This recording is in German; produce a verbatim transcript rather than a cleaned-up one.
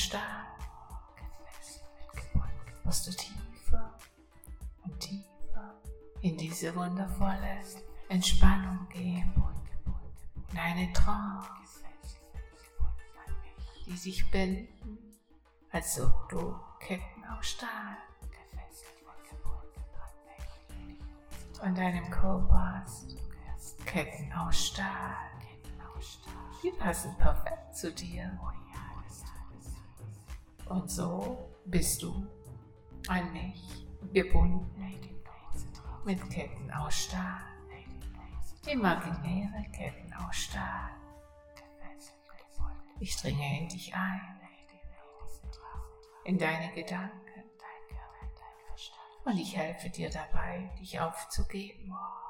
Stahl. Wirst du tiefer und tiefer in diese wundervolle Entspannung gehen. In eine Trance, die sich binden, als ob du Ketten aus Stahl an deinem Körper hast. Ketten aus Stahl. Die passen perfekt zu dir. Und so bist du an mich gebunden mit Ketten aus Stahl. Imaginäre Ketten aus Stahl. Ich dringe in dich ein, in deine Gedanken, und ich helfe dir dabei, dich aufzugeben.